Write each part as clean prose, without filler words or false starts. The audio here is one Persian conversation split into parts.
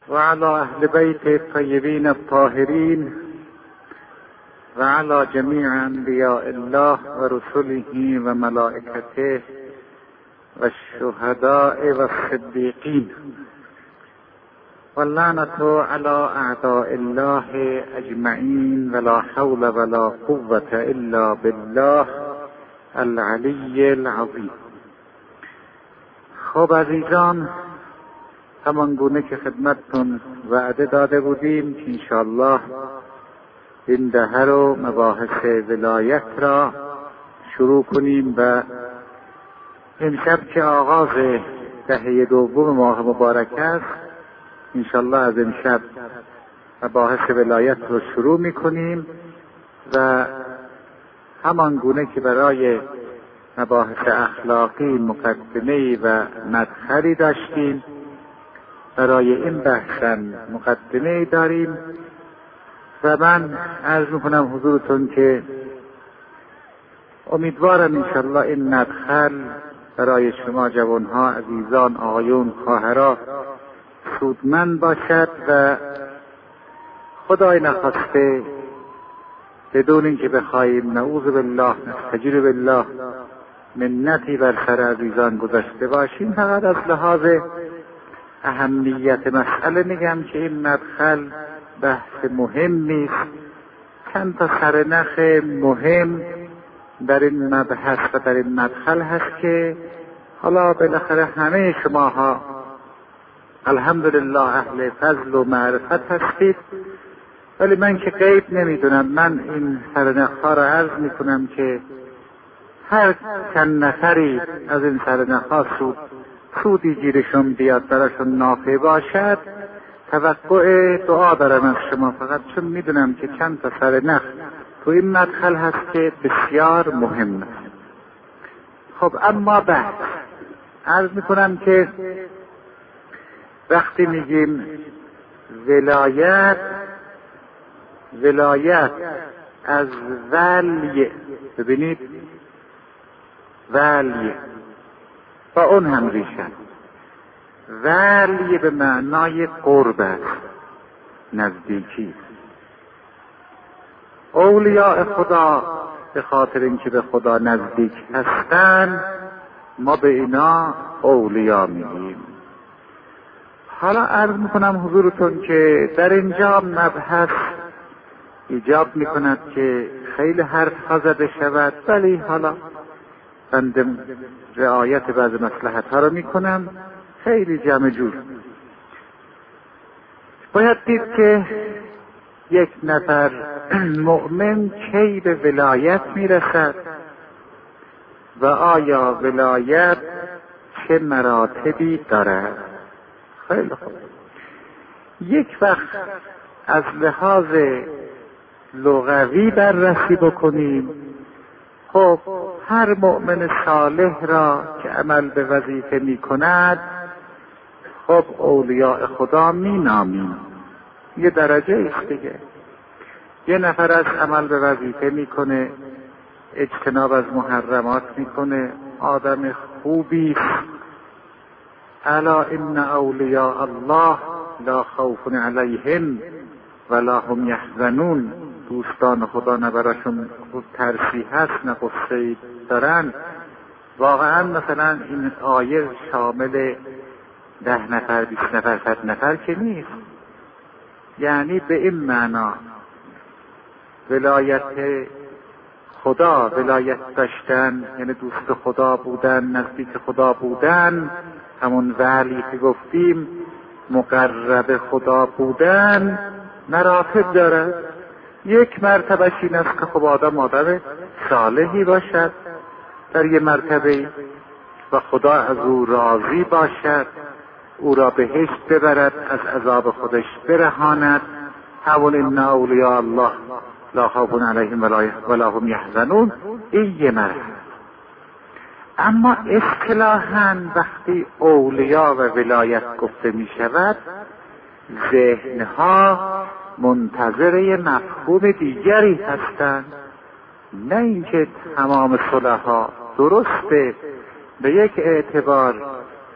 وعلى أهل بيت الطيبين الطاهرين وعلى جميع أنبياء الله ورسله وملائكته والشهداء والصديقين واللعنة على أعداء الله أجمعين ولا حول ولا قوة إلا بالله العلی العظیم. خب عزیزان، همان گونه که خدمتتون وعده داده بودیم که انشاءالله این دهه رو مباحث ولایت را شروع کنیم و امشب که آغاز دهه دوم ماه مبارک است، انشاءالله از امشب مباحث ولایت رو شروع میکنیم و همان گونه که برای مباحث اخلاقی مقدمه‌ای و مدخلی داشتیم، برای این بحثم مقدمه‌ای داریم و من عرض میکنم حضورتون که امیدوارم انشاءالله این مدخل برای شما جوانها، عزیزان، آقایون، خواهرها سودمند باشد و خدای نخواسته بدون اینکه بخواهیم نعوذ بالله نستجیر بالله منتی بر سر عزیزان گذاشته باشیم، فقط از لحاظ اهمیت مسئله میگم که این مدخل بحث مهمی است. چند تا سرنخ مهم در این مبحث و در این مدخل هست که حالا بالاخره همه شماها الحمدلله اهل فضل و معرفت هستید، ولی من که غیب نمیدونم. من این سرنخ‌ها را عرض میکنم که هر چند نفری از این سرنخ‌ها سودی گیرشون بیاد، براشون نافع باشد، توقع دعا دارم از شما، فقط چون میدونم که چند تا سرنخ تو این مدخل هست که بسیار مهم است. خب اما بعد عرض میکنم که وقتی میگیم ولایت از ولی، ببینید ولی با اون هم ریشه، ولی به معنای قرب است، نزدیکی. اولیاء خدا به خاطر اینکه به خدا نزدیک هستند ما به اینا اولیاء میگیم. حالا عرض میکنم حضورتون که در اینجا مبحث ایجاب میکند که خیلی حرف زده شود، ولی حالا بنده رعایت بعض مصلحت ها رو میکنم، خیلی جمع جور. باید دید که یک نفر مؤمن کی به ولایت میرسد و آیا ولایت چه مراتبی دارد. خیلی خوب، یک وقت از لحاظ لغوی بررسی بکنیم. خب هر مؤمن صالح را که عمل به وظیفه می کند خب اولیاء خدا می نامیم، یه درجه است دیگه. یه نفر از عمل به وظیفه می کنه، اجتناب از محرمات می کنه، آدم خوبی است. الا ان اولیاء الله لا خوف علیهم ولا هم یحزنون. دوستان خدا نه براشون ترسی هست نه غصه دارن. واقعا مثلا این آیه شامل 10 نفر 20 نفر 100 نفر که نیست، یعنی به این معنا ولایت خدا، ولایت داشتن یعنی دوست خدا بودن، نزدیک خدا بودن، همون ولی که گفتیم مقرب خدا بودن مراتب داره. یک مرتبه این است که خب آدم صالحی باشد در یه مرتبه و خدا از او راضی باشد، او را بهشت ببرد، از عذاب خودش برهاند. حول ان اولیاء الله لا خوف علیهم ولا هم یحزنون. این یه مرحله. اما اصطلاحاً وقتی اولیاء و ولایت گفته می شود، ذهنها منتظر یه مفهوم دیگری هستند. نه اینکه تمام صلحا درسته به یک اعتبار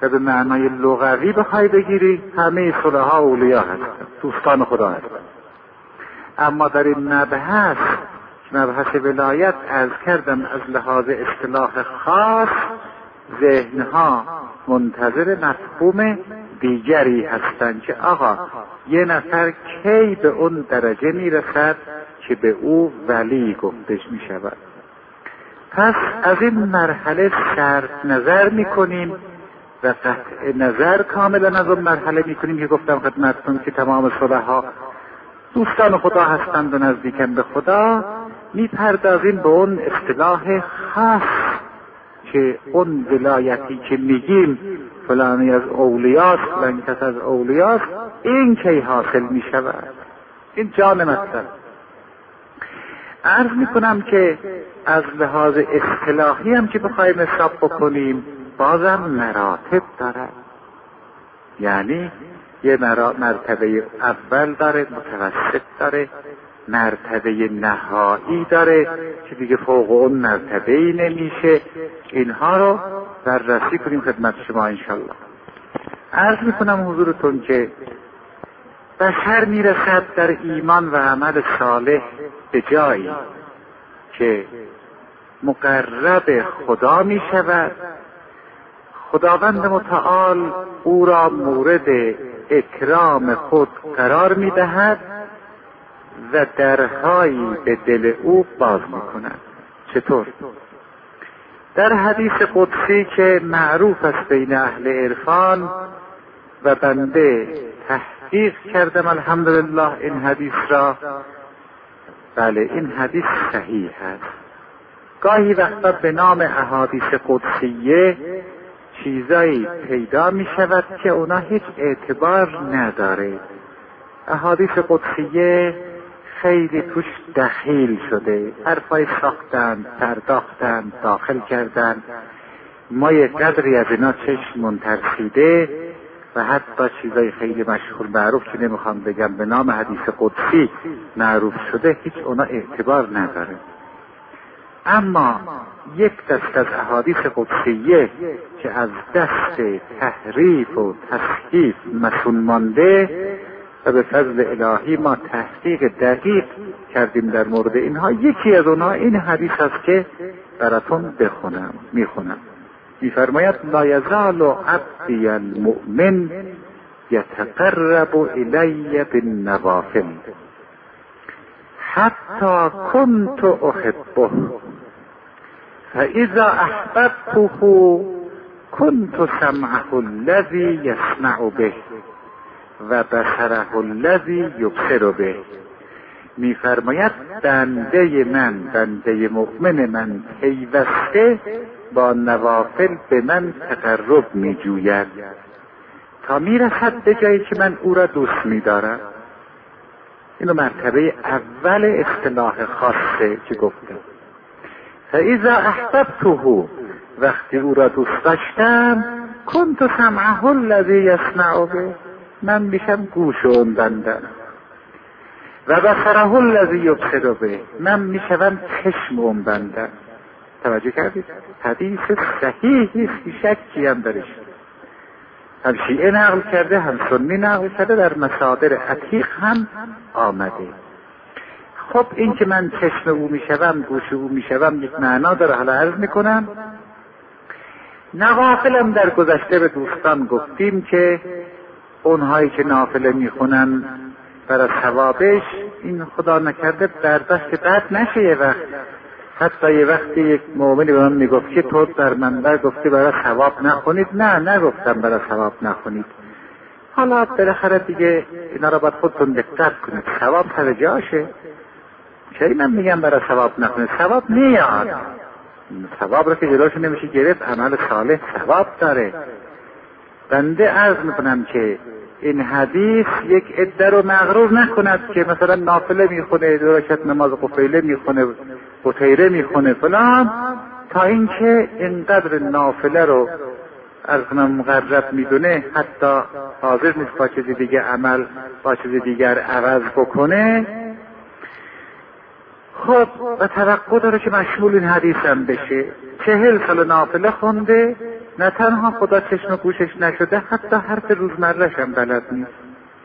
و به معنای لغوی بخوای بگیری همه صلحا اولیا هستن، دوستان خدا هستن. اما در این مبحث ولایت عرض کردم از لحاظ اصطلاح خاص ذهنها منتظر مفهوم دیگری هستند که آقا یه نفر کی به اون درجه میرسد که به او ولی گفتش میشود. پس از این مرحله صرف نظر میکنیم و قطع نظر کاملا از اون مرحله میکنیم که گفتم خدمتتون که تمام صلحا دوستان خدا هستند و نزدیکن به خدا. میپردازیم به اون اصطلاح خاص که اون ولایتی که میگیم فلانی از اولیاست فلانی کس از اولیاست، این کی حاصل میشود. این جان مطلب. عرض میکنم که از لحاظ اصطلاحی هم که بخوایم حساب بکنیم بازم مراتب داره، یعنی یه مرتبه اول داره، متوسط داره، مرتبه نهایی داره که دیگه فوق اون مرتبه‌ای نمیشه. اینها رو بررسی کنیم خدمت شما انشالله. عرض میکنم حضورتون که بشر میرسد در ایمان و عمل صالح به جایی که مقرب خدا میشود. خداوند متعال او را مورد اکرام خود قرار میدهد و درهایی به دل او باز میکند. چطور؟ در حدیث قدسی که معروف است بین اهل عرفان و بنده تحقیق کردم الحمدلله این حدیث را، بله این حدیث صحیح است. گاهی وقتا به نام احادیث قدسیه چیزایی پیدا می شود که اونا هیچ اعتبار نداره. احادیث قدسیه خیلی توش دخیل شده، حرفای ساختن، پرداختن، داخل کردن. ما یک قدری از اینا چشم منترسیده و حتی چیزای خیلی مشهور معروف که نمیخوام بگم به نام حدیث قدسی معروف شده، هیچ اونا اعتبار نداره. اما یک دست از احادیث قدسیه که از دست تحریف و تصحیف مسون مانده و به فضل الهی ما تحقیق دقیق کردیم در مورد اینها، یکی از اونها این حدیث است که براتون میخونم. میفرماید لا یزال عبدی المؤمن یتقرب الی بالنوافل حتی کنت احبه فاذا احببته کنت سمعه الذی یسمع به و بصره الذی یبصر به. میفرماید بنده مؤمن من پیوسته با نوافل به من تقرب میجوید تا میرسد به جایی که من او را دوست میدارم. اینو مرتبه اول اصطلاح خاصه که گفتم. فاذا احببته، وقتی او را دوست داشتم، کنت سمعه الذی یسمع به، من میشم گوش اون بنده، و بصره الذی یبصر به، من میشم چشم اون بنده. توجه کردید؟ حدیث صحیحی است، شکی هم درش. هم شیعه نقل کرده، هم سنی نقل کرده، در مصادر عتیق هم آمده. خب این که من چشم او میشوم، گوش او میشوم، یک معنا داره. حالا عرض میکنم نوافلم در گذشته به دوستان گفتیم که اونهایی که نافله میخونن برای ثوابش، این خدا نکرده برداشت بد نشه. یه وقت حتی یه وقتی یک مؤمنی به من میگفت که تو در منبر گفتی برای ثواب نخونید. نه نگفتم برای ثواب نخونید. حالا بالاخره دیگه اینا را باید خودتون دقت کنید، ثواب سر جاشه. چرا من میگم برای ثواب نخونید؟ ثواب میاد، ثواب رو که جلوش نمیشه گرفت. عمل صالح ثواب داره. بنده عرض میکنم که این حدیث یک عده رو مغرور نکند که مثلا نافله میخونه، 2 رکعت نماز قفیله میخونه، قطیره میخونه فلان، تا اینکه اینقدر نافله رو از مقرب میدونه حتی حاضر نیست با چیز دیگه عمل، با چیز دیگر عوض بکنه. خب و توقع داره که مشمول این حدیث هم بشه. 40 سال نافله خونده، نه تنها خدا چشم و گوشش نشده، حتی حرف روزمره‌ش هم بلد نیست.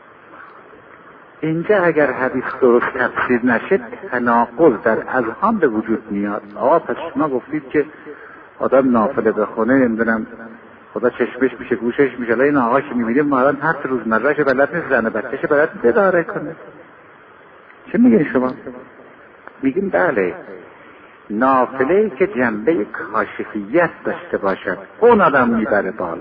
اینجا اگر حدیث درست تفسیر نشه تناقض در اذهان به وجود میاد. آقا پس شما گفتید که آدم نافله بخونه نمیدونم خدا چشمش میشه گوشش میشه، این آقا که میبینیم ما حرف روزمره‌ش بلد نیست، زن بچه‌ش بلد اداره کنه. چه میگین شما؟ میگیم بله، نافله که جنبه کاشفیت داشته باشد اون آدم میبره بالا.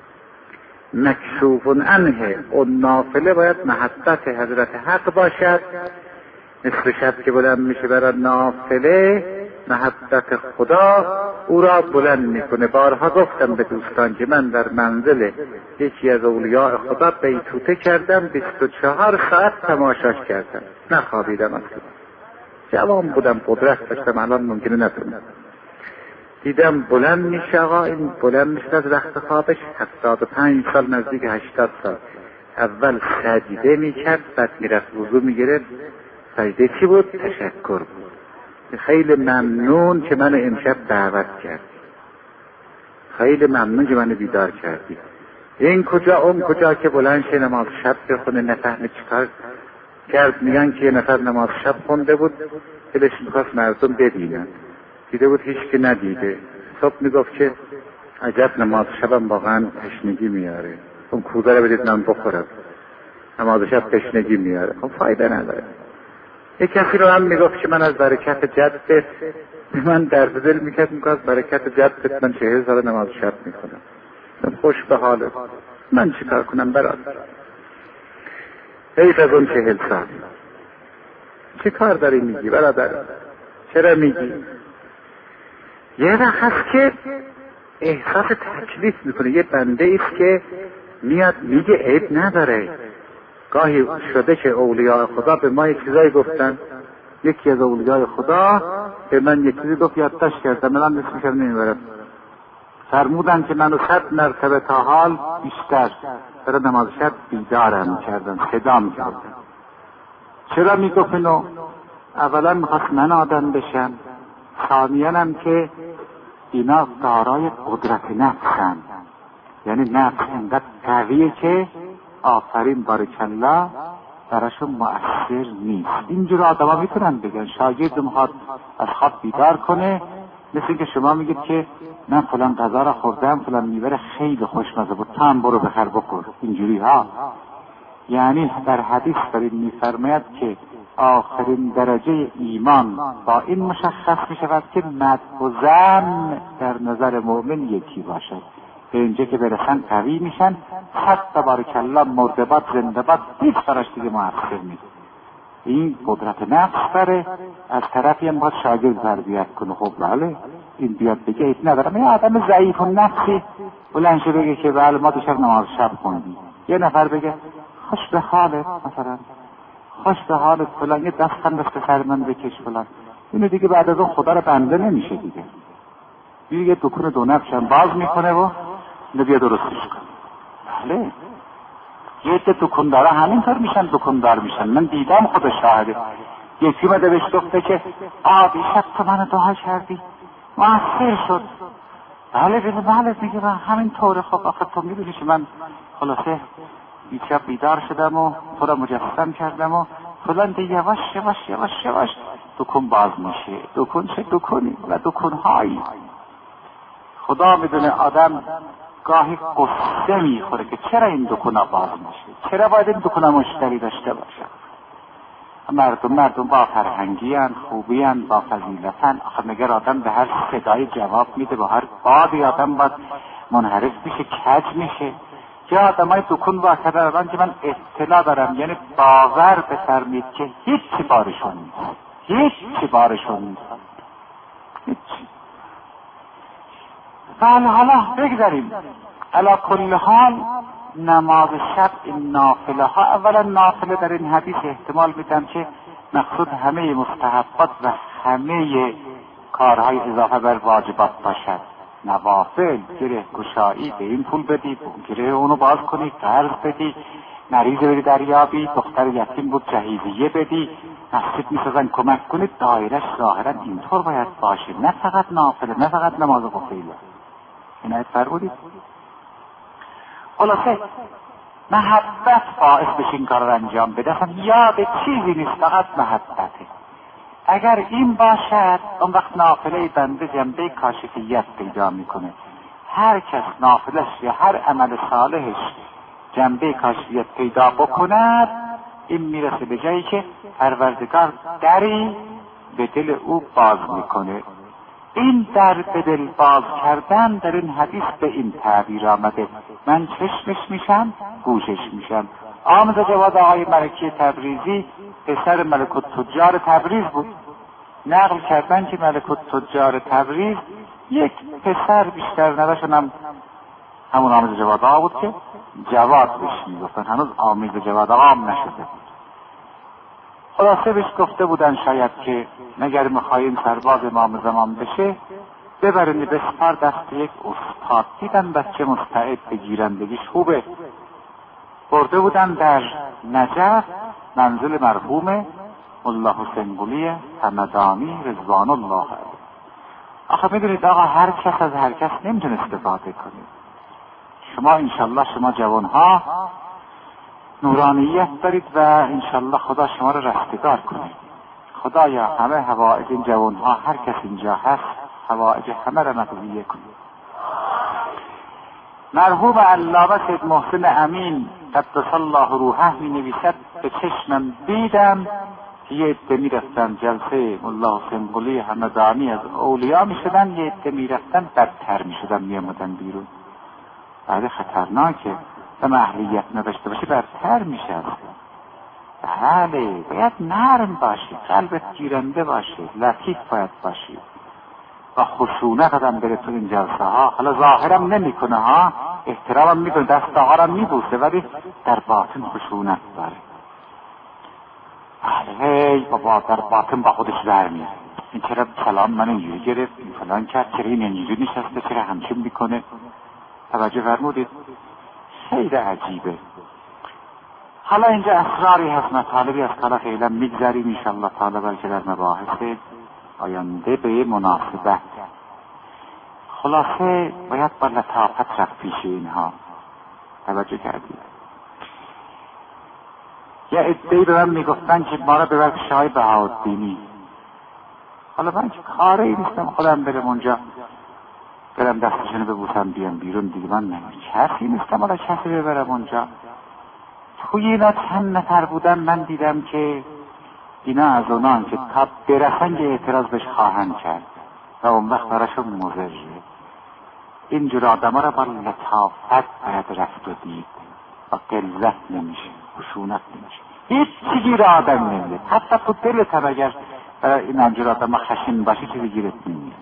مکشوف عنه، اون نافله باید محبت حضرت حق باشد، مثل شب که بلند میشه برای نافله محبت خدا او را بلند میکنه. بارها گفتم به دوستان که من در منزل یکی از اولیاء خدا بیتوته کردم، 24 ساعت تماشاش کردم، نخوابیدم اصلا. جوان بودم، قدرت داشتم، الان ممکنه نتونم. دیدم بلند میشه آقا، این بلند میشه از رخت خوابش، 75 سال نزدیک 80 سال. اول سجده میکرد، بعد میرفت وضو میگرفت. سجده چی بود؟ تشکر بود. خیلی ممنون که من امشب دعوت کردی، خیلی ممنون که من بیدار کردی. این کجا اون کجا که بلند شه نماز شب بخونه، نفهمه چیکار کرد. میگن که یه نفر نماز شب خونده بود، دلش میخواست مردم ببینن، دیده بود هیچ که ندیده. صبح میگفت که عجب نماز شبم واقعا تشنگی میاره، اون کوزه رو بدید من بخورم، نماز شب تشنگی میاره. خب فایده نداره. یک کسی رو هم میگفت که من از برکت جدت، من درد دل میکرد میگفت از برکت جدت من 40 سال نماز شب میکنم. خوش به حاله، من چیکار کنم برادر؟ حیف از اون 40 سال. چی کار داری میگی برادر؟ چرا میگی؟ یه وقت هست که احساس تکلیف میکنه. یه بنده ایست که میاد میگه عیب نداره. گاهی شده که اولیاء خدا به ما یک چیزایی گفتن. یکی از اولیاء خدا به من یک چیزی گفت، یادداشت کردم، من اسمش نمیبرم. فرمودن که منو 100 مرتبه تا حال بیشتر برای نماز شب بیدارم کردن، صدا میکردن. چرا میگفت اینو؟ اولا میخواست من آدم بشم، ثانیاً هم که اینا دارای قدرت نفسن، یعنی نفس انقدر قویه که آفرین بارکالله براشون مؤثر نیست. اینجور آدم ها میتونن بگن شاگرد میخواد از خواب بیدار کنه، مثل اینکه شما میگید که من فلان غذا را خوردم، فلان میوه خیلی خوشمزه بود، تو هم برو بخر بخور. اینجوری ها. یعنی در حدیث دارید میفرماید که آخرین درجه ایمان با این مشخص میشود که مدح و ذم در نظر مؤمن یکی باشد. به اینجا که برسن قوی میشن، حتی بارکالله مردبات زندبات هیچ براش دیگه مؤثر نیست. این قدرت نفس داره. از طرفی هم باید شاگرد تربیت کنه. خب بله، این بیاد بگه ایت ندارم. یه آدم ضعیف و نفسی بلنشه بگه که بله ما دیشب نماز شب خوندیم. یه نفر بگه خوش به حالت، مثلا خوش به حالت فلان، یه دستخند از سر من بکش فلان. اینو دیگه بعد از اون خدا رو بنده نمیشه دیگه دکون دو نفشم باز میکنه و اینو بیا درستش کن. بله، یه دکوندارا همینطور میشن، دکوندار میشن. من دیدم، خود شاهده. یکی مده بهش گفته که دیشب تو منو دعا کردی مؤثر شد. بله میگه همین طوره. خب آخه تو میدونی که من خلاصه دیشب بیدار شدم و تو را مجسم کردم و فلان. دیگه یواش یواش یواش یواش دکون باز میشه. دکون چه دکونی و دکونهایی. خدا میدونه آدم گاهی قصه میخوره که چرا این دکونا باز میشه، چرا باید این دکونا مشتری داشته باشه. مردم با فرهنگی هن، خوبی هن، با فضیلتن. آخه مگر آدم به هر صدای جواب میده؟ به هر بادی آدم باید منحرف میشه، کج میشه. که آدم های دکون با کردن که من اطلاع دارم، یعنی باور بفرمید که هیچی بارشون نیست، هیچی بارشون نیست، هیچی. حالا بگذاریم. علا کل حال نماز شب این نافله ها، اولا نافله در این حدیث احتمال میدم که مقصود همه مستحبات و همه کارهای اضافه بر واجبات باشد. نوافل، گره گشایی، به این پول بدی، گره اونو باز کنی، قرض بدی، مریض بری دریابی، دختر یتیم بود جهیزیه بدی، مسجد میسازن کمک کنید. دایرش ظاهرا اینطور باید باشه، نه فقط نافله، نه فقط نماز قفیله. عنایت فرمودید. خلاصه محبت باعث بشه این کار رو انجام بده. اصلا یاد چیزی نیست، فقط محبته. اگر این باشد اون وقت نافله بنده جنبه کاشفیت پیدا میکنه. هر کس نافلش یا هر عمل صالحش جنبه کاشفیت پیدا بکند، این میرسه به جایی که پروردگار دری به دل او باز میکنه. این در به دل باز کردن در این حدیث به این تعبیر آمده: من چشمش میشم، گوشش میشم. آمد جواد آقای ملکی تبریزی پسر ملک التجار تبریز بود. نقل کردن که ملک التجار تبریز یک پسر بیشتر نداشت، همون آمد جواد آقا بود که جواد بهش میگفتن، هنوز آمد جواد آقا هم نشده. خلاصه بهش گفته بودن شاید که نگر میخواین سرباز امام زمان بشه ببرین بسپار دست یک استاد. دیدن بچه مستعد به گیرندگیش خوبه. برده بودن در نجف منزل مرحوم ملا حسین قلی همدانی رضوان الله علیه. آخه میدونید آقا هر کس از هر کس نمیتونه استفاده کنه. شما انشالله شما جوانها نورانیت دارید و انشالله خدا شما رو رستگار کنه. خدایا همه حوائج این جوانها هر کس اینجا هست حوائج همه را مقضیه کنه. مرحوم علامه سید محسن امین قدس الله روحه می نویسد: به چشمم دیدم که یه عده می رفتن جلسه ملا حسین قلی همدانی از اولیا می شدن، یه عده می رفتن بدتر می شدن، می آمدن بیرون. بعد خطرناکه و اهلیت نداشته باشه بدتر میشه. بله باید نرم باشی، قلبت گیرنده باشه، لطیف باید باشی و خشونت آدم بره تو این جلسه ها. حالا ظاهرم نمیکنه ها، احترامم میکنه، دست آقارم میبوسه، ولی در باطن خشونت داره. بله هی بابا در باطن با خودش برمیاد. این چرا سلام من اینجوری گرفت، این فلان کرد، چرا این اینجوری نشسته، چرا همچین میکنه. توجه فرمودید؟ خیلی عجیبه. حالا اینجا اسراری هست، مطالبی از کالا خیلی میگذاریم انشاءالله تعالی، بلکه در مباحث آینده به مناسبت. خلاصه باید با لطافت رفت پیش اینها. توجه کردید؟ یه عده‌ای به من میگفتن که ما را ببر پیش آقای بهاءالدینی. حالا من که کاری نیستم خودم برم اونجا، برم دستشونو ببوسم بیام بیرون، دیگه من کسی نیستم حالا کسی ببرم اونجا. توی اینا چند نفر بودن من دیدم که اینا از اونان که تا برسن یه اعتراض بهش خواهند کرد و اون وقت براشون مضره. اینجور آدم ها را با لطافت باید رفت و دید و قلت نمیشه، خشونت نمیشه، هیچ چیزی را آدم نمیده. حتی تو دلت هم اگر این اینجور آدم ها خشن باشه چیزی گیرت نمیده.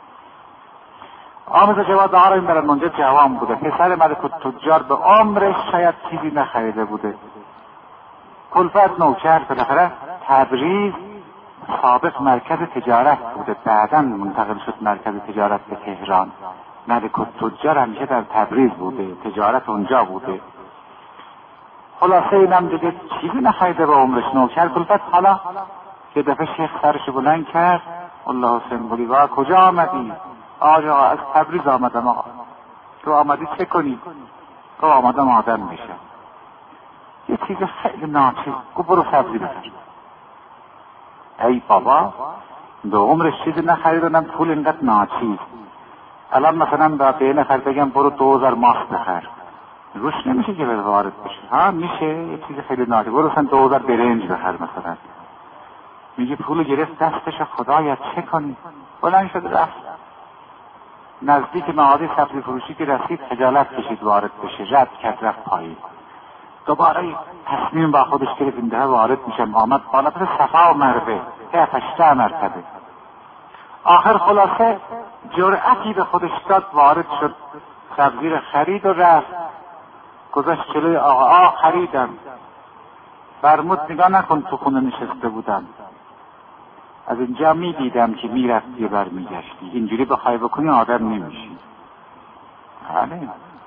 آمد جواد آقا این برن اونجا جوان بوده، پسر ملک التجار به عمرش شاید چیزی نخریده بوده، کلفت نوکر. بالاخره تبریز سابق مرکز تجارت بوده، بعداً منتقل شد مرکز تجارت به تهران. ملک التجار همیشه در تبریز بوده، تجارت اونجا بوده. خلاصه اینم دیگه چیزی نخریده به عمرش، نوکر کلفت. حالا یه دفعه شیخ سرش بلند کرد: الله حسین قلی کجا آمدی؟ آقا از تبریز آمدم. آقا تو آمدی چه کنی؟ تو آمدم آدم میشه. یه چیز خیلی ناچیز، گو برو سبزی بخر. ای بابا به عمرش چیزی نخریدنم، پول اینقدر ناچیز. الان مثلا به یه نفر بگم برو 2000 ماست بخر، روش نمیشه که وارد بشه. ها میشه یه چیز خیلی ناچیز، برو مثلا 2000 برنج بخر مثلا. میگه پول گرفت دستش، خدایا چه کنی؟ بلند شد رفت نزدیک معادی سبزی فروشی که رسید، خجالت کشید وارد بشه، رد کرد رفت پایین. دوباره تصمیم با خودش گرفت این دفعه وارد میشم، آمد بالا پر صفا و مروه 8 مرتبه. آخر خلاصه جرأتی به خودش داد، وارد شد، سبزی رو خرید و رفت، گذاشت جلوی آقا. خریدم. فرمود نگاه نکن تو خونه نشسته بودم، از اینجا می دیدم که می رفتی و بر می گشتی، اینجوری بخوای بکنی آدم نمیشی. بله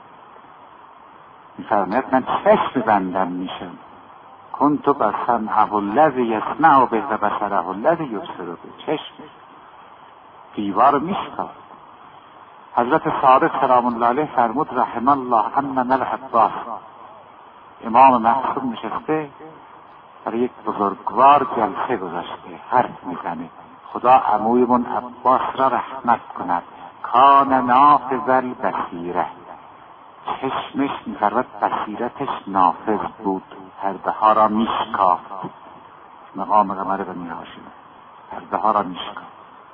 می فرماید من چشم بندم میشم، کنتو بسمعه الذی یسمع به و بصره الذی یبصر به. چشم دیوار میشکافت. حضرت صادق سلام الله علیه فرمود رحم الله اننا العباس، امام معصوم نشسته برای یک بزرگوار جلسه گذاشته، حرف میزنه خدا عمویمون عباس را رحمت کند، کان نافذ البصیره، چشمش می‌فرمود بصیرتش نافذ بود، پرده ها را میشکافت، مقام قمر بنی هاشم پرده ها را میشکافت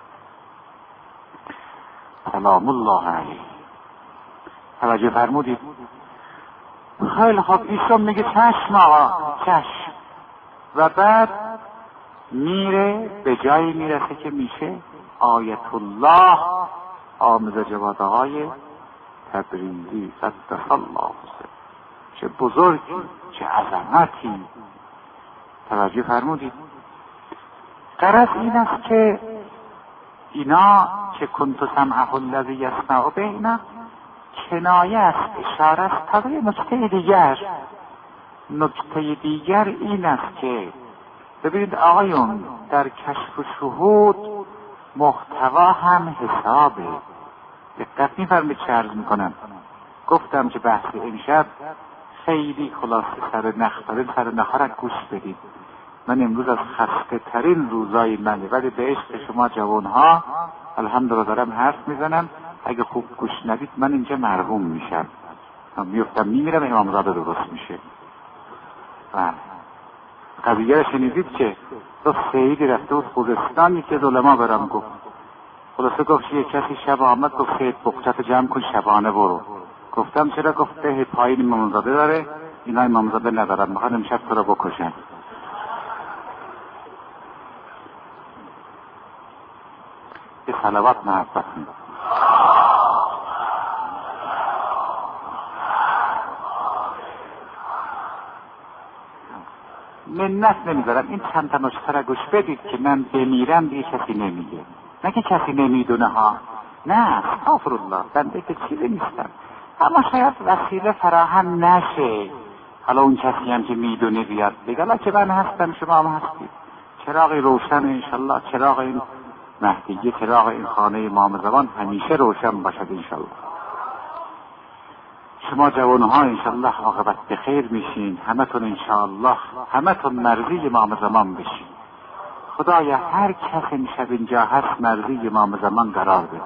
سلام الله علیه. توجه فرمودید؟ خیلی خوب، ایشون میگه چشم آقا چشم، و بعد میره به جایی میرسه که میشه آیت الله آموز جواد آقای تبریزی قدس الله سره. چه بزرگی، چه عظمتی. توجه فرمودید؟ غرض این است که اینا که کنت سمعه الذی یسمع به، اینا کنایه است، اشاره است تا به نکته دیگر. نکته دیگر این است که ببینید آقایون، در کشف و شهود محتوا هم حسابه. دقت می‌فرمایید چه عرض میکنم؟ گفتم که بحث امشب خیلی خلاصه سر نخاره گوش بدید. من امروز از خسته ترین روزای منه، ولی به عشق شما جوانها الحمدلله دارم حرف میزنم. اگه خوب گوش ندید من اینجا مرحوم میشم، میفتم میمیرم، امامزاده درست میشه. قضیه را شنیدید که دو سیدی رفته بود خوزستان، یکی از علما برام گفت، خلاصه گفت یه کسی شب آمد گفت سید بقچت جمع کن شبانه برو. گفتم چرا؟ گفته پایین امامزاده داره، اینا امامزاده ندارن، میخوان امشب تو رو بکشن. به صلوات محبت منت نمیذارم. این چند تا نکته را گوش بدید که من بمیرم دیگه کسی نمیگه، نه که کسی نمیدونه ها، نه استغفرالله، بنده که چیزی نیستم، اما شاید وسیله فراهم نشه. حالا اون کسی هم که میدونه بیاد بگه حالا که من هستم شما هم هستید، چراغ روشن انشالله، چراغ این مهدیه، چراغ این خانه امام زمان همیشه روشن باشد انشالله. شما جوانها انشالله عاقبت بخیر میشین، همتون انشالله همتون مرضی امام زمان بشین. خدایا هر کس امشب اینجا هست مرضی امام زمان قرار بده.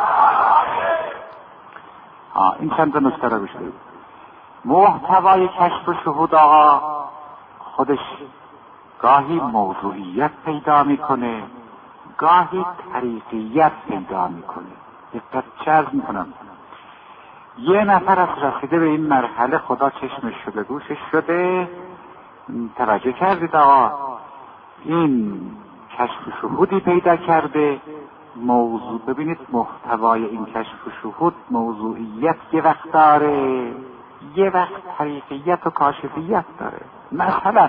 این چند نکته رو بشنوید. محتوای کشف و شهود آقا خودش گاهی موضوعیت پیدا میکنه، گاهی طریقیت پیدا میکنه. دقت چرز میکنم، یه نفر از رسیده به این مرحله خدا چشمش شده گوشش شده، توجه کردید آقا، این کشف و شهودی پیدا کرده، موضوع. ببینید محتوای این کشف و شهود موضوعیت یه وقت داره، یه وقت طریقیت و کاشفیت داره. مثلا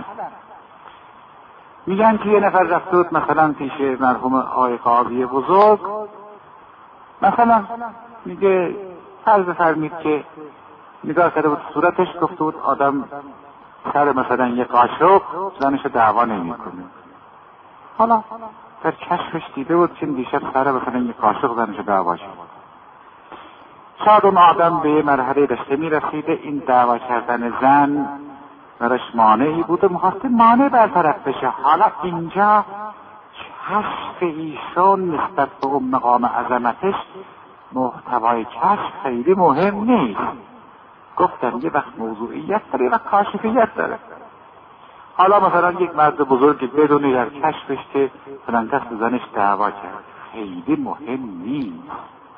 میگن که یه نفر رفته بود مثلا پیش مرحوم آقای قاضی بزرگ، مثلا میگه فرض فرمید که نگاه کرده بود صورتش، گفته بود آدم سر مثلا یه قاشق زنش دعوا نمی کنه. حالا در کشفش دیده بود که دیشب سر مثلا یه قاشق زنش دعوا شد. شاید اون آدم به یه مرحله داشته می رسیده این دعوا کردن زن براش مانعی بوده، میخواسته مانع برطرف بشه. حالا اینجا کشف ایشون نسبت به اون مقام عظمتش محتوای کشف خیلی مهم نیست. گفتم یه وقت موضوعیت داره، یه وقت کاشفیت داره. حالا مثلا یک مرد بزرگ بدونی در کشفش که فلان کس زنش دعوا کرد، خیلی مهم نیست.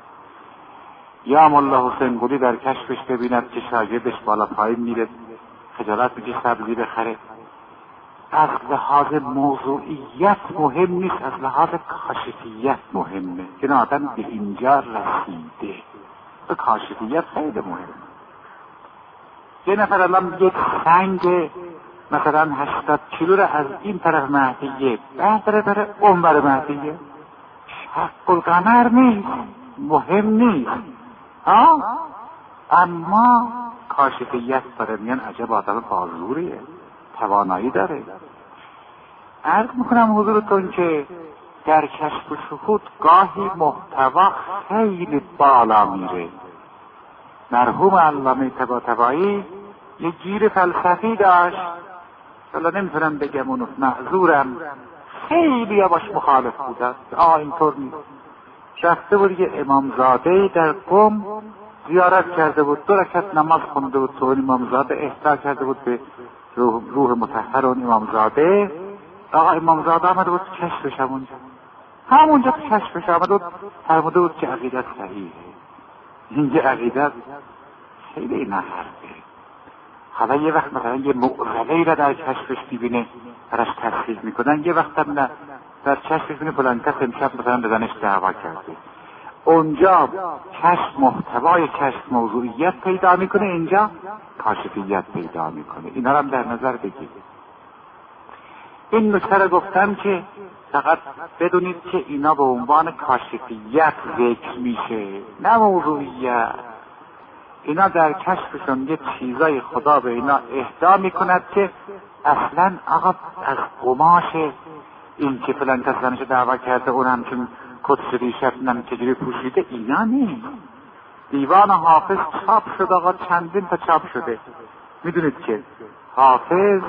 یا مولا حسین قلی در کشفش ببیند که شاگردش بالا پایین میره، خجالت میکشه سبزی بخره، از لحاظ موضوعیت مهم نیست، از لحاظ کاشفیت مهمه که این آدم به اینجا رسیده. به کاشفیت خیلی مهمه. یه نفر الان یک سنگ مثلا 80 کیلو را از این طرف مهدیه بره اون بر مهدیه، حق القمر نیست، مهم نیست، اما کاشفیت داره. میگن عجب آدم بازوریه، توانایی داره. عرض میکنم حضورتون که در کشف و شهود گاهی محتوا خیلی بالا میره. مرحوم علامه طباطبایی یه گیر فلسفی داشت، حالا نمیتونم بگم اونو، معذورم، خیلی باش مخالف بودن. اینطور نیست. رفته بود یه امامزاده در قم زیارت کرده بود، 2 رکعت نماز خونده بود تو امامزاده، اهدا کرده بود به روح مطهر اون امامزاده. آقا امامزاده آمده بود کشفش همونجا تو کشفش آمده بود، فرموده بود که عقیدت صحیحه. این یه عقیدت خیلی نحرفه. حالا یه وقت مثلا یه معضله‌ای را در کشفش میبینه، براش تصحیح میکنن، یه وقت هم نه، در کشفش میبینه فلان کس امشب مثلا بزنش دعوا کرده. اونجا کشف محتوای کشف موضوعیت پیدا میکنه، اینجا کاشفیت پیدا میکنه. اینا هم در نظر بگیرید. این نکته را گفتم که فقط بدونید که اینا به عنوان کاشفیت ذکر میشه، نه موضوعیت. اینا در کشفشون یه چیزای خدا به اینا اهدا میکند که اصلا آقا از قماش این که فلان کس زنش دعوا کرده اون هم چون کت ریشت نم چجوری پوشیده، اینا نیست. دیوان حافظ چاپ شده آقا، چندین تا چاپ شده. میدونید که حافظ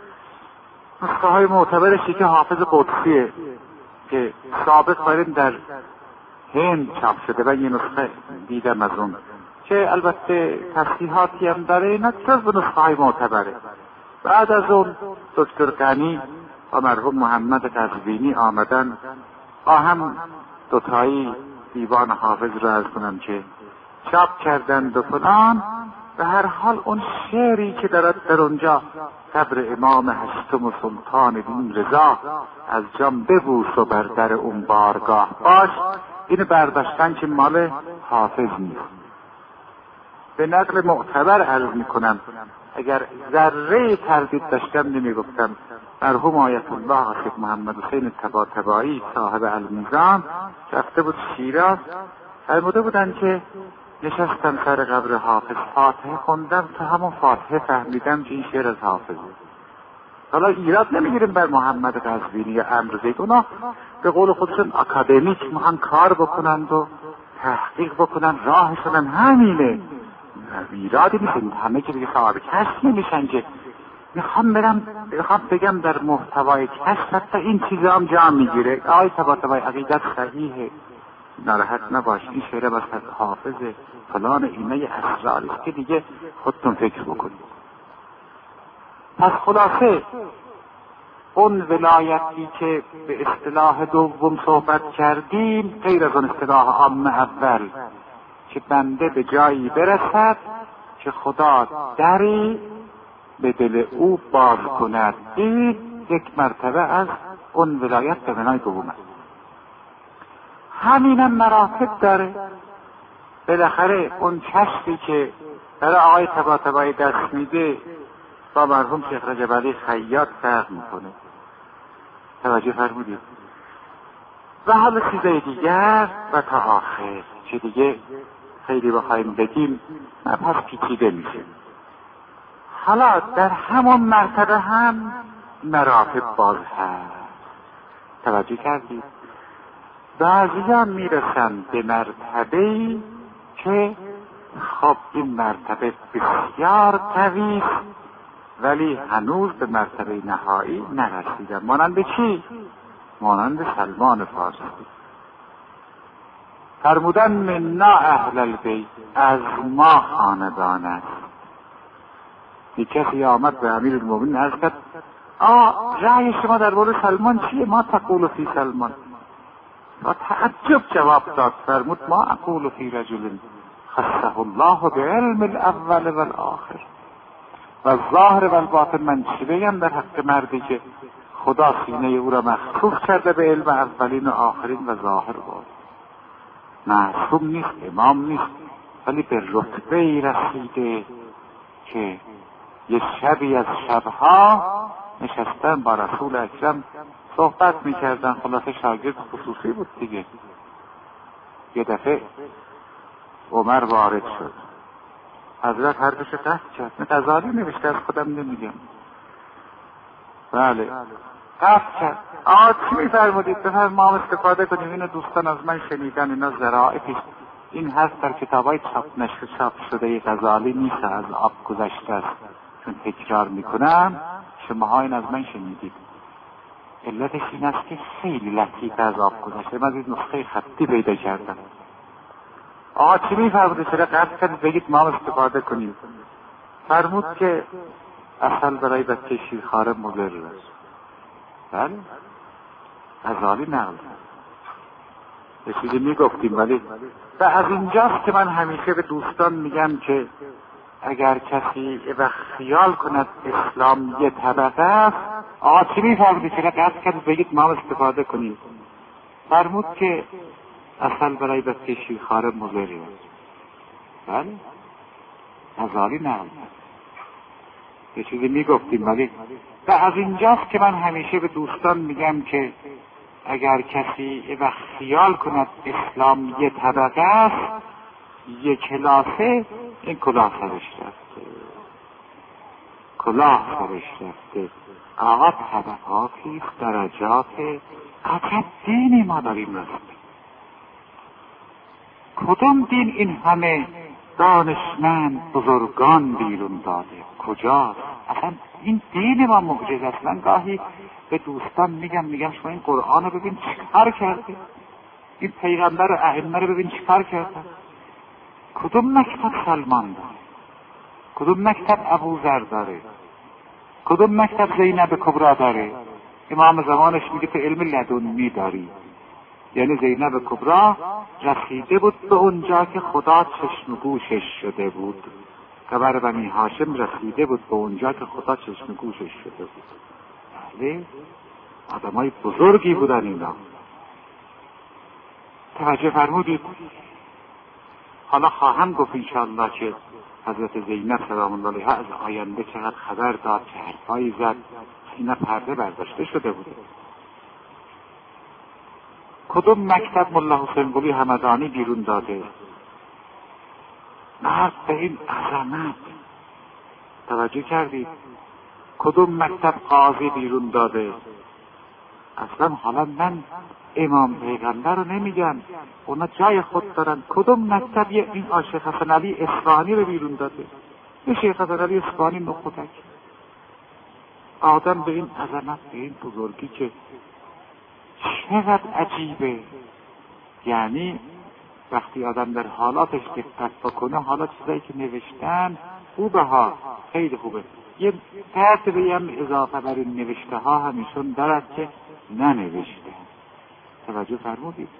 نسخه های معتبرشی که حافظ قدسیه که سابق باریم در هند چاپ شده و یه نسخه دیدم از اون که البته تصحیحاتی هم داره، اینا جز نسخه های معتبره. بعد از اون دکتر غنی و مرحوم محمد قزوینی آمدن هم دوتایی دیوان حافظ را از کنم که چاپ کردند و فلان. به هر حال اون شعری که در اونجا قبر امام هشتم و سلطان دین رضا از جام ببوس و بر در اون بارگاه باش، اینو برداشتن که مال حافظ نیست. به نقل معتبر عرض میکنم، اگر ذره تردید داشتم نمیگفتم. مرحوم آیت الله حافظ محمد حسین طباطبایی صاحب المیزان رفته بود شیراز، فرموده بودن که نشستم سر قبر حافظ، فاتحه خوندم، تا همون فاتحه فهمیدم که این شعر از حافظه. حالا ایراد نمیگیریم بر محمد قزوینی یا امر زید، اونا به قول خودشون اکادمیک میخوان کار بکنند و تحقیق بکنن، راهشون همینه، ایرادی نیست. همه که دیگه صاحب کشف نمیشن که میخوام بگم در محتوای کشف حتی این چیزا هم جا میگیره. طباطبایی عقیدت صحیحه، ناراحت نباش، این شعر بس از حافظه فلان، اینه اسراری که دیگه خودتون فکر بکنید. پس خلاصه اون ولایتی که به اصطلاح دوم صحبت کردیم، غیر از اون اصطلاح عام اول، که بنده به جایی برسد که خدا دری به دل او باز کند، این یک مرتبه از اون ولایت به معنای دوم است. همینم مراتب داره. بالاخره اون کشفی که برای آقای طباطبایی دست میده با مرحوم شیخ رجب علی خیاط فرق میکنه. توجه فرمودید؟ و حالا چیزای دیگر و تا آخر که دیگه خیلی بخوایم بگیم پس پیچیده میشه. حالا در همون مرتبه هم مراتب باز هست. توجه کردید؟ بعضی‌ها میرسن به مرتبه‌ای که خب این مرتبه بسیار قوی ولی هنوز به مرتبه نهایی نرسیدن. مانند چی؟ مانند سلمان فارسی. فرمودن منا اهل البیت، از ما خاندان است. یک کسی آمد به امیرالمومنین عرض کرد رأی شما در مورد سلمان چیه؟ ما تقول فی سلمان. و تعجب جواب داد، فرمود ما اقول فی رجل خصه الله بعلم الاول والآخر و الظاهر والباطن. من چی بگم در حق مردی که خدا سینه او را مخصوص کرده به علم اولین و آخرین و ظاهر بود. معصوم نیست، امام نیست، ولی به رتبه ای رسیده که یک شبی از شبها نشستن با رسول اکرم صحبت میکردن. خلاصه شاگرد خصوصی بود دیگه. یه دفعه عمر وارد شد، حضرت حرفش قطع کرد. غزالی نوشته، از خودم نمیگم. بله، قطع کرد. چی می‌فرمودید؟ بفرمایید ما استفاده کنیم. اینو دوستان از من شنیدن، اینا ذرائعی. این هست در کتابای چاپ شده غزالی نیست، از آب گذشته است. چون تکرار میکنم شماها این از من شنیدید. علتش این است که خیلی لطیف از آب گذشته. من از نسخه خطی پیدا کردم. چی می‌فرمودید؟ چرا قطع کردید؟ بگید ما استفاده کنیم. فرمود که عسل برای بچه شیرخواره مضر است. بله، غزالی نقل یه چیزی میگفتیم، ولی و از اینجاست که من همیشه به دوستان میگم که اگر کسی و خیال کند اسلام یه طبقه است، چی می‌فرمودید؟ چرا قطع کردید؟ بگید ما استفاده کنیم. فرمود که عسل برای بچه شیرخواره مضر است. بله، غزالی نقل یه چیزی میگفتیم، ولی و از اینجاست که من همیشه به دوستان میگم که اگر کسی و خیال کند اسلام یه طبقه است، یه کلاسه، این کلاه سرش رفته. کلاه سرش رفته. طبقاتی است، درجات. عجب دینی ما داریم رسید. کدوم دین این همه دانشمند بزرگان بیرون داده؟ کجاست؟ اصلا این دین ما معجزه است. من گاهی به دوستان میگم شما این قرآن رو ببین چیکار کرده، این پیغمبر و ائمه رو ببین چیکار کرده. کدوم مکتب سلمان داره؟ کدوم مکتب ابوذر داره؟ کدوم مکتب زینب کبرا داره؟ امام زمانش میگه تو علم لدنی داری. یعنی زینب کبرا رسیده بود به اونجا که خدا چشم گوشش شده بود. خبر بنی هاشم رسیده بود به اونجا که خدا چشم گوشش شده بود. بله، آدمای بزرگی بودن اینا. توجه فرمودید؟ حالا خواهم گفت انشاءالله که حضرت زینب سلام الله علیها از آینده چقدر خبر داد، چه حرفایی زد. اینا پرده برداشته شده بود. کدوم مکتب ملا حسین قلی همدانی بیرون داده؟ مرد به این عظمت. توجه کردید؟ کدوم مکتب قاضی بیرون داده؟ اصلا حالا من امام پیغمبر رو نمیگم، اونا جای خود دارن. کدوم مکتب این شیخ حسن علی اصفهانی رو بیرون داده؟ یه شیخ حسن علی اصفهانی نخودک. آدم به این عظمت، به این بزرگی که چقدر عجیبه. یعنی وقتی آدم در حالاتش دقت بکنه، حالا چیزایی که نوشتن خوبه ها، خیلی خوبه. یه ترتیبی هم اضافه بر این نوشته ها همیشون دارد که ننوشته. توجه فرمودید؟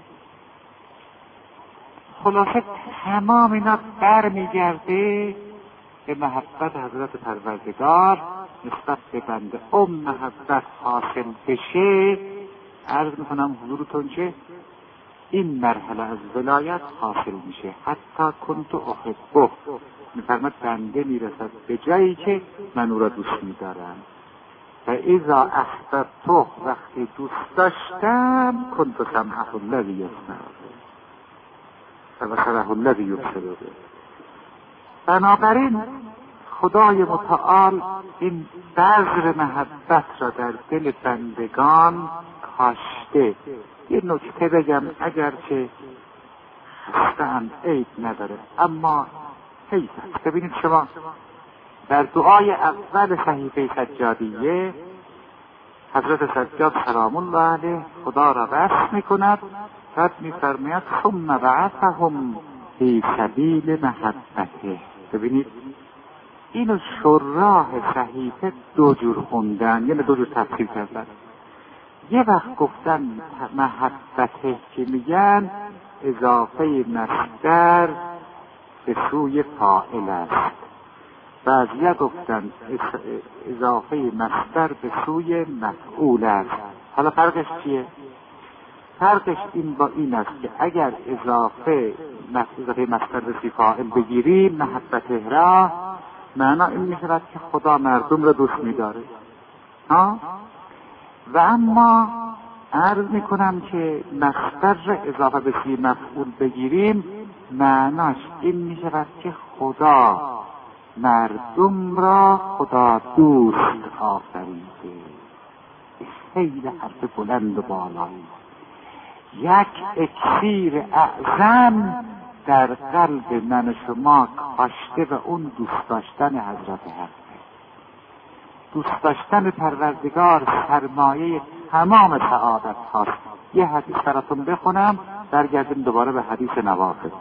خلاصه تمام اینا برمیگرده به محبت حضرت پروردگار نسبت به بنده. محبت حاصل بشه، عرض میکنم حضورتون که این مرحله از ولایت حاصل میشه. حتی کنت احبه، میفرماد بنده میرسد به جایی که من او را دوست میدارم. و اذا احببته، وقتی دوست داشتم، کنت سمعه الذی یسمع به و بصره الذی یبصر به. بنابراین خدای متعال این بذر محبت را در دل بندگان کاشته. یه نکته بگم، اگرچه هستم عیب نداره، اما حیف است. ببینید شما در دعای اول صحیفه سجادیه حضرت سجاد سلام الله علیه خدا را وصف میکند، بعد میفرماید ثم بعثهم فی سبیل محبته. ببینید اینو شراح صحیفه دو جور خوندن، یعنی دو جور تفسیر کردن. یه وقت گفتن محبته که میگن اضافه مصدر به سوی فاعل است، بعضیا گفتن اضافه مصدر به سوی مفعول است. حالا فرقش چیه؟ فرقش این است که اگر اضافه مصدر به سوی فاعل بگیریم محبته را، معنا این میشود که خدا مردم را دوست می‌داره. و اما عرض میکنم که مصدر را اضافه به سوی مفعول بگیریم، معناش این میشود که خدا مردم را خدا دوست آفریده. خیلی حرف بلند و بالایی. یک اکسیر اعظم در قلب من و شما کاشته و اون دوست داشتن حضرت حق. دوست داشتن پروردگار سرمایه تمام سعادت هاست. یه حدیث براتون بخونم، برگردیم دوباره به حدیث نوافل.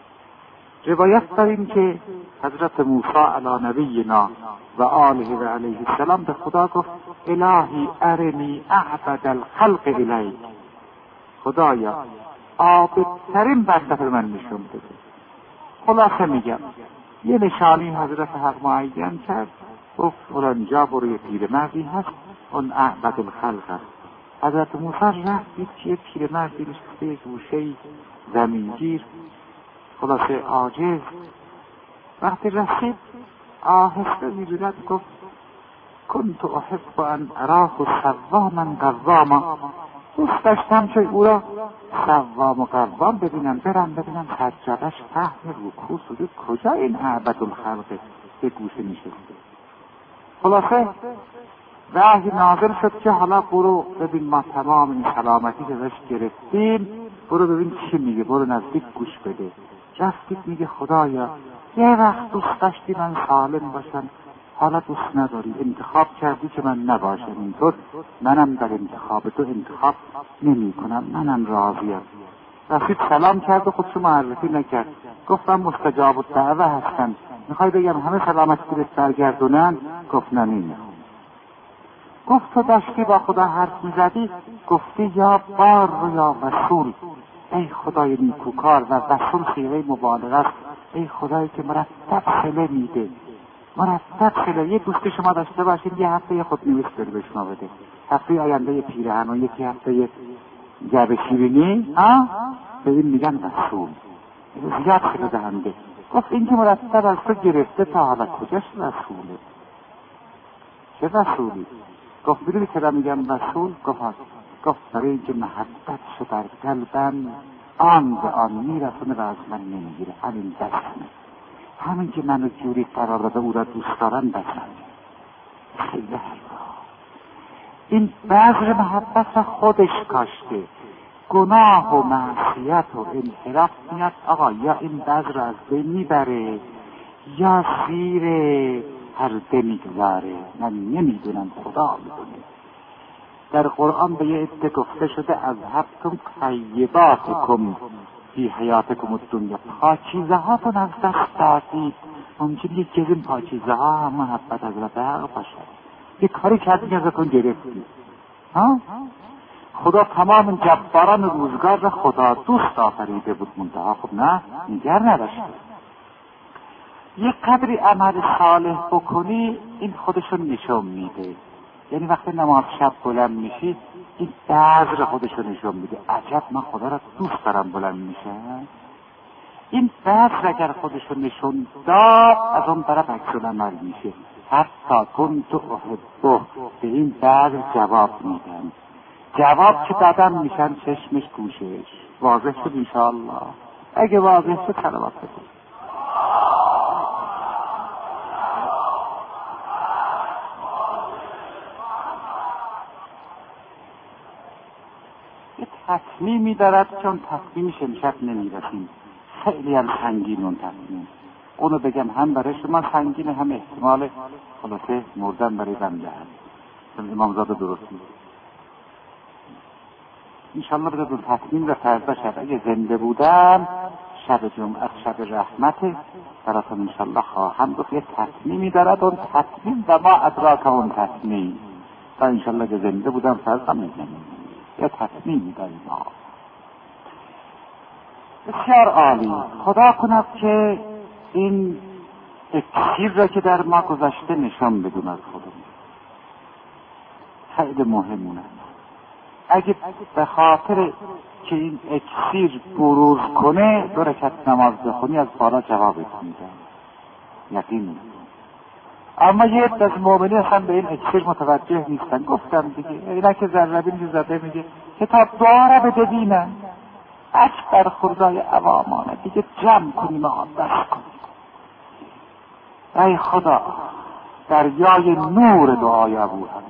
روایت داریم که حضرت موسی علی نبینا و آله و علیه السلام به خدا گفت الهی ارنی اعبد الخلق الیک. خدایا عابدترین بنده من نشون بده. خلاصه میگم یه نشانی حضرت حق معین کرد، گفت اونجا بروی پیرمردی هست، اون اعبد الخلق هست. حضرت موسی رفت دید که پیرمردی نشسته گوشه زمینگیر، خلاصه عاجز. وقتی رسید آهسته می‌بیند گفت کنت احب ان اراه صواما قواما. دوست داشتم که او را صوام و قوام ببینم، ببینم سجادش فهم رکوع سجود کجا این اعبد الخلق به گوشه نشسته. خلاصه وحی نازل شد که حالا برو ببین ما تمام این سلامتی که ازش گرفتیم، برو ببین چی میگه، برو نزدیک گوش بده. رفتید میگه خدایا یه وقت دوست داشتی من سالم باشم، حالا دوست نداری، انتخاب کردی که من نباشم اینطور، منم در انتخاب تو انتخاب نمی کنم، منم راضیم. رسید سلام کرد و خودشو معرفی نکرد، گفتم مستجاب الدعوه هستن، میخوای بگم همه سلامتی رو برگردونن؟ گفت نه نمیخوام. گفت تو داشتی با خدا حرف میزدی، گفتی یا بار و یا رسول، ای خدای نیکوکار، و رسول صیغه مبالغه است، ای خدایی که مرتب صله میده، مرتب صله. یه دوست شما داشته باشید یه هفته خودنویس بده به شما بده، هفته آینده پیرهن و یکی هفته جعبه شیرینی، به این میگن رسول، زیاد صله دهنده. گفت این که مرتب از تو گرفته تا حالا کجاش رسوله؟ چه رسولی؟ گفت میدونی چرا میگم رسول؟ گفت برای اینکه محبت شو در قلبم آن به آن میرسونه و از من نمیگیره، همین بسنه، همین که منو جوری قرار داده او را دوست دارم بسنه. خیلی حلوه. این بذر محبت را خودش کاشته، گناه و معصیت و انحراف میاد آقا، یا این بذر را از بین میبره یا زیر پرده میگذاره. من نمیدونم، خدا میدونه. در قرآن به یه عده گفته شده از حبتم طیباتکم فی حیاتکم الدنیا، پاکیزه هاتون از دست دادید. ممکنه یک چیز این پاکیزه ها هم محبت حضرت حق باشه، یک کاری کردی ازتون گرفتی. خدا تمام جباران روزگار را خدا دوست آفریده بود، منتها خب نه نگر نداشته. یک قدری عمل صالح بکنی این خودشون نشون میده. یعنی وقتی نماز شب بلند میشی این بذر خودشون نشون میده، عجب من خدا را دوست دارم بلند میشه. این بذر اگر خودشون نشون داد از اون طرف عکس العمل میشه، حتی کنت احبه، به این بذر جواب میدن. جواب که دادن میشن چشمش گوشش. واضح شد انشاءالله؟ اگه واضح شد صلوات بکن. یه تصمیمی دارد، چون تصمیمش امشب نمیرسیم، خیلی هم سنگین اون تصمیم. اونو بگم هم برای شما سنگینه، هم احتمال خلاصه مردن برای بنده هست، چون امامزاده درست میگه. انشالله بدون تصمیم و فردا شب اگه زنده بودم شب جمعه شب رحمت براتون انشالله خواهم گفت. یه تصمیمی دارد، اون تصمیم و ما ادراک اون تصمیم، و انشالله اگه زنده بودم فردا میگم یه تصمیمی داریم. بسیار عالی. خدا کند که این اکسیر را که در ما گذاشته نشان بدون از خودمون. خیلی مهمونه. اگه به خاطر که این اکسیر بروز کنه 2 رکعت نماز بخونی از بالا جوابت میدن، یقین. اما یه عده از مؤمنین هم به این اکسیر متوجه نیستن. گفتم دیگه اینا که ذربین زده میگه کتاب داره بده بینن، اکبر خردای عوامانه دیگه جمع کنیم و دست کنیم. ای خدا دریای نور دعای ابو هم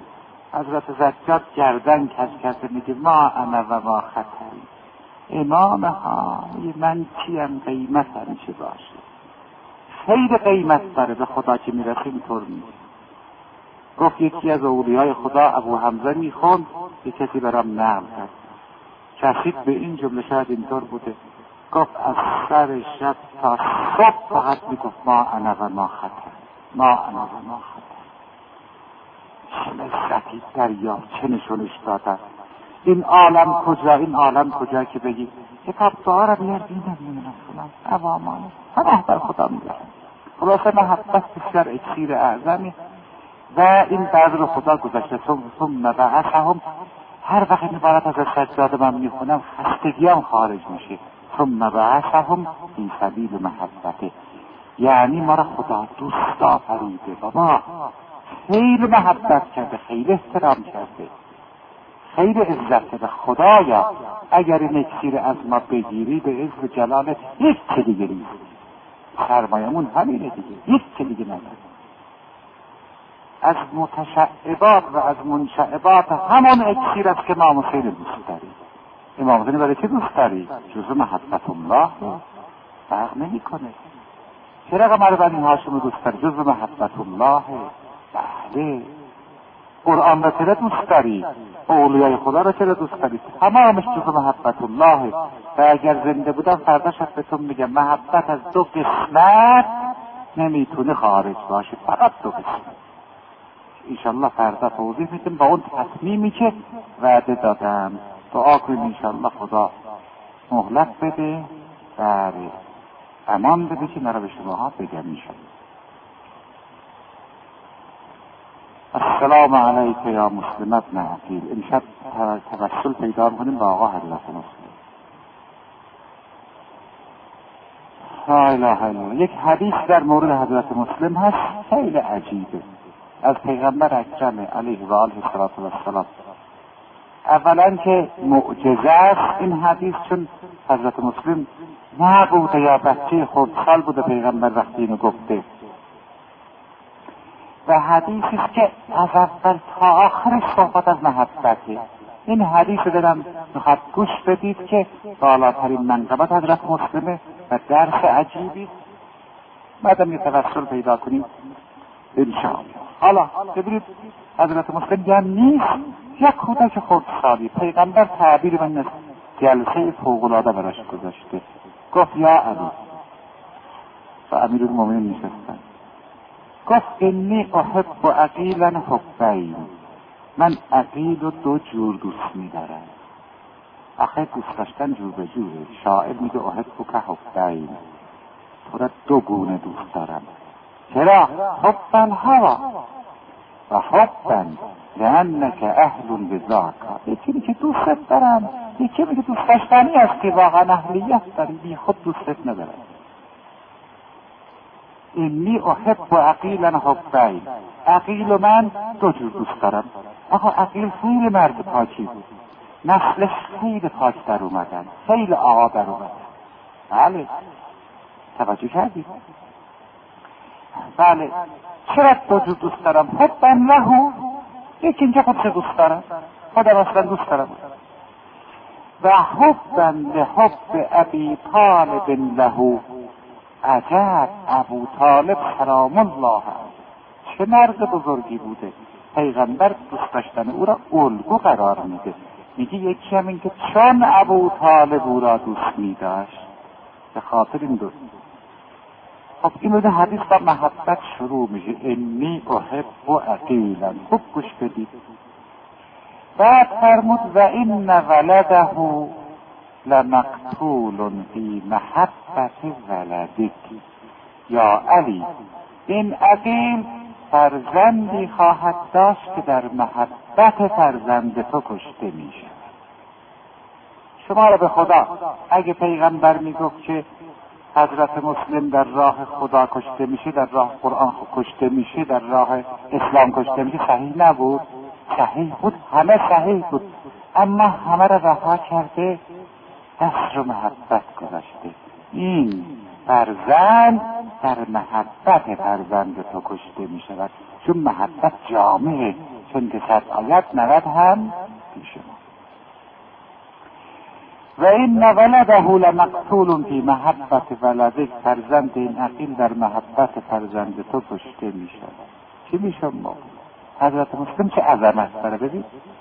حضرت زجاج گردن کرد میگه ما انا و ما خطری، امام ها من چیم قیمتم چه باشه؟ خیلی قیمت داره به خدا که میرسه اینطور میگه. گفت یکی از اولیای خدا ابو حمزه میخوند، یک کسی برام نقل کرد، کشید به این جمله، شاید اینطور بوده، گفت از سر شب تا صبح فقط میگفت ما انا و ما خطر، ما انا و ما خطر. چه لذتی دریا، چه نشونش دادن. این عالم کجا، این عالم کجا که بگی کتاب دارم بیاردیم نمیدونم فلان عوامانه همه بر خدا میگرم. خلاصه محبت بسیار اکسیر اعظمی و این بعض رو خدا گذاشته. ثم بعثهم، هر وقت این عبارت از سجاده من میخونم خستگیام خارج میشه. ثم بعثهم فی سبیل محبته، یعنی ما را خدا دوست آفریده، بابا خیلی محبت کرده، خیلی احترام کرده، خیلی عزت کرده. خدایا اگر این اکسیر از ما بگیری به عز جلالت یک چه دیگه نیست، سرمایمون همینه دیگه، یک چه دیگه نداره. از متشعبات و از منشعبات همون اکسیر است که امام حسین دوست داری. امام حسین برای چه دوست داری؟ جزو محبت الله فرق نمی کنه. چرا قمر بنی هاشم دوست داری؟ جزو محبت الله. بله. قرآن را چرا دوست داری؟ اولیای خدا را چرا دوست داری؟ تمامش جزو محبت الله. و اگر زنده بودم فردا شب بهتون میگم محبت از دو قسمت نمیتونه خارج باشه، فقط دو قسمت. انشالله فردا توضیح میدم با اون تصمیمی که وعده دادم. دعا کنیم انشالله خدا مهلت بده و امان بده که مرا به شماها بگم انشالله. السلام علیک یا مسلم ابن عقیل. امشب توسل پیدا کنیم با آقا حضرت مسلم. لا اله الا الله. یک حدیث در مورد حضرت مسلم هست خیلی عجیبه از پیغمبر اکرم علیه و آله السلام. اولا که معجزه است این حدیث، چون حضرت مسلم نبوده یا بچه خردسال بوده پیغمبر وقتی اینو گفته، و حدیثی است که از اول تا آخرش صحبت از محبته. این حدیث رو دارم میخواد گوش بدید که بالاترین منقبت حضرت مسلمه و درس عجیبی. بعدم یه توسل پیدا کنیم انشاءالله. حالا ببینید حضرت مسلم یا نیست یا کودک خردسالی. پیغمبر تعبیر من جلسه فوق‌العاده براش گذاشته. گفت یا علی، و امیرالمومنین نشستن، گفت انی احب عقیلا حبین، من عقیل رو دو جور دوست می‌دارم. آخه دوست داشتن جور به جوره. شاعر میگه احب که حبین، تو را دو گونه دوست دارم. چرا؟ حبن هوا و حبن لانک اهل بذاکا. یکی که دوست دارم، یکی که دوست داشتنی است که واقعا اهلیت داری، بی خود دوست ندارم. اینی احب عقیلا حبین، عقیل و من دو جور دوست دارم. آقا عقیل خیلی مرد پاکی بود، نسلش خیلی پاک در اومدن، خیلی آقا در اومدن. بله توجه کردید؟ بله. چرا دو جور دوست دارم؟ حبن لهو، یکی اینکه خودش دوست دارم، خودم اصلا دوست دارم، و حبن لحب ابی طالب لهو. عجب، ابو طالب سلام الله چه مرد بزرگی بوده. پیغمبر دوست داشتن او را الگو قرار میده. میگه یکی هم این که چون ابو طالب او را دوست میداشت، به خاطر این دوست. خب این بوده حدیث با محبت شروع میشه. انی احب عقیلا. خوب گوش بدید. بعد فرمود و این ولده لمقتول فی محبت ولدک. یا علی، این عقیل فرزندی خواهد داشت که در محبت فرزند تو کشته میشه. شما را به خدا اگه پیغمبر میگفت که حضرت مسلم در راه خدا کشته میشه، در راه قرآن کشته میشه، در راه اسلام کشته میشه، صحیح نبود؟ صحیح بود، همه صحیح بود، اما همه را رها کرده، دست رو محبت گذاشته. این فرزند در محبت فرزند تو کشته می شود، چون محبت جامعه چون که 100 آید 90 هم پیش ما. و این ولده لمقتول فی محبت ولدک، فرزند این عقیل در محبت فرزند تو کشته می شود. چی می شود ما؟ حضرت مسلم چه عظمت داره. ببین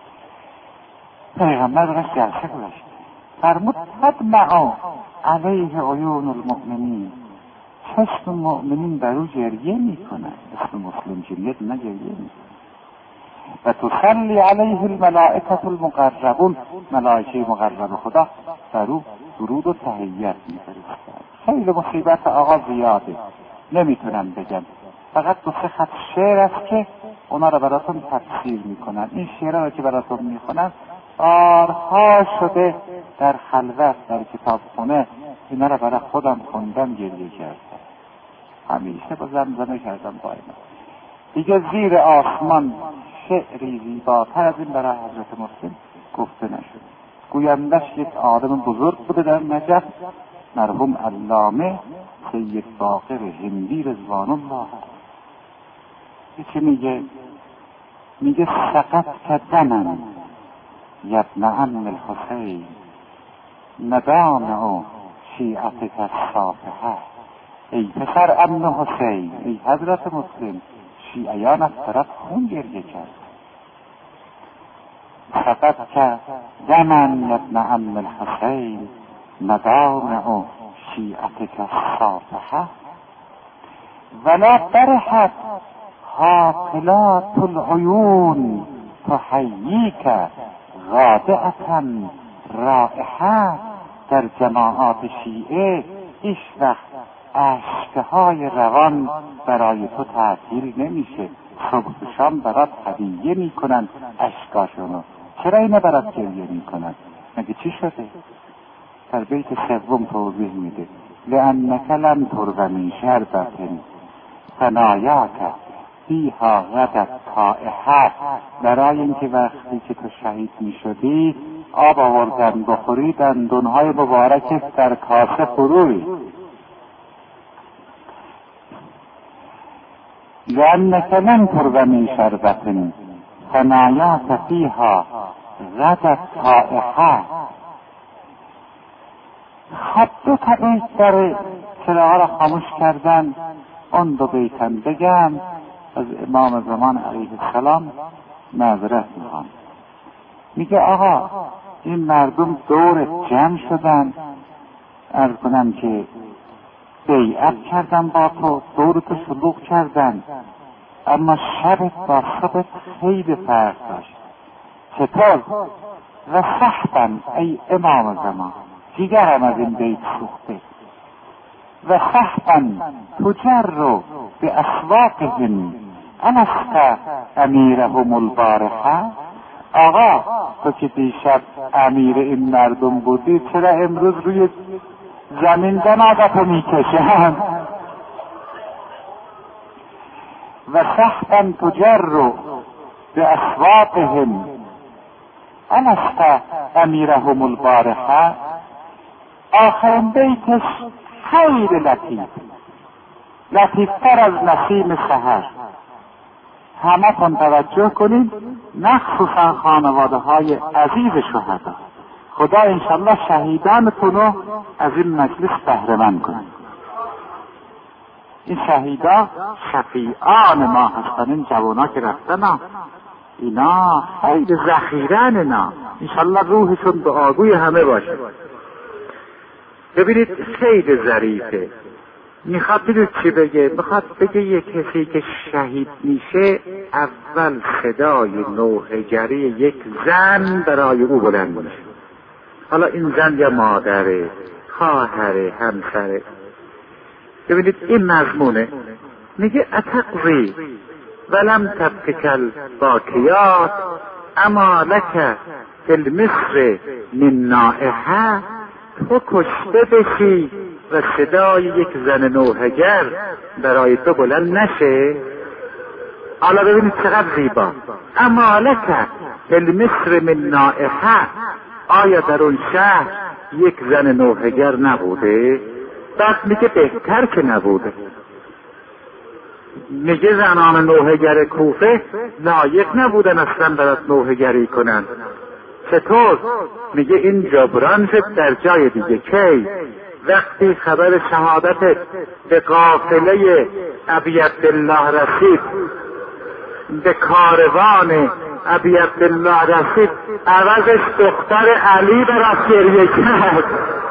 پیغمبر راست جلسه گذاشت فرمود تدمع علیه عیون المؤمنین، چشم مؤمنین بر او گریه می کنند. اسم مسلم جریت نه گریه می کنند. و تصلی علیه الملائکة المقربون، ملائکه مقرب خدا بر او درود و تحیت می فرستند. خیلی مصیبت آقا زیاده، نمیتونم بگم، فقط 2-3 خط شعر است که اونا رو براتون تفسیر میکنن. این شعرها رو که براتون میخونن بارها شده در خلوت در کتابخونه، اینا رو برای خودم خوندم، گریه کردم، همیشه با زمزمه کردم با اینا. دیگه زیر آسمان شعری زیباتر از این برای حضرت مسلم گفته نشد. گویندش یک عالم بزرگ بوده در نجف، مرحوم علامه سید باقر هندی رضوان الله. چی میگه؟ میگه سقط کدمن یبن عم الحسین ندانع شیعتک الصافحه. ای پسر عم حسین، ای حضرت مسلم، شیعیان از طرف خون گریه کرد. سقط کدمن یبن عم الحسین ندانع شیعتک الصافحه ولا برحت حاطلات العیون تحییک غادعة رائحه. در جماعات شیعه هیچ وقت اشکهای روان برای تو تعطیل نمیشه، صبح و شام برات هدیه میکنن اشکاشونو. چرا اینه برات گریه میکنن؟ مگه چی شده؟ در بیت 3 توضیح میده لأنک لم ترو من شربة ثنایاک فیها غدت طائحه. برای اینکه وقتی که تو شهید میشدی آب آوردن بخوری، دندونهای مبارک در کاسه فروی. لأنک لم ترو من شربة ثنایاک فیها غدت طائحه. خب 2 تا بیت داره، چراغا را خاموش کردن. اون 2 بیتم بگم، از امام زمان علیه السلام معذرت میخوام. میگه آقا این مردم دور جمع شدن، عرض کنم که بیعت کردن با تو، دور تو شلوغ کردن، اما شبت با صبح خیلی فرق داشت. چطور؟ و صحبا ای امام زمان، دیگرم از این بیت سوخته. و صحبا تجر به اسواقهم الست امیرهم البارحه. آقا تو که دیشب امیر این مردم بودی، چرا امروز روی زمین جنازتو میکشن؟ و صحبا تجر به اسواقهم الست امیرهم البارحه. آخرین بیتش خیلی لطیفتر از نسیم سحر. همه کن توجه کنید، مخصوصا خانواده های عزیز شهدا. خدا انشالله شهیدانتونو از این مجلس بهره‌مند کنه. این شهیدا شفیعان ما هستن. این جوانا که رفتن اینا خیلی ذخیرن، اینا انشالله روحشون دعاگوی همه باشه. ببینید خیلی ظریفه. میخواد بدید چی بگه؟ میخواد بگه یک کسی که شهید میشه اول صدای نوحه‌گری یک زن برای او بلند میشه. حالا این زن یا مادره، خواهره، همسره. ببینید این مضمونه. میگه اتقضی ولم تبککل باکیات اما لک فی المصر من نائحه. تو کشته بشی و صدای یک زن نوحه‌گر برای تو بلند نشه. حالا ببینید چقدر زیبا. اما لک فی المصر من نائحه. آیا در اون شهر یک زن نوحه‌گر نبوده؟ بعد میگه بهتر که نبوده. میگه زنان نوحه‌گر کوفه لایق نبودن اصلا برات نوحه‌گری کنن. چطور؟ میگه این جبران شد در جای دیگه. کی؟ وقتی خبر شهادت به قافله ابی عبدالله رسید، به کاروان ابی عبدالله رسید، عوضش دختر علی برات گریه کرد.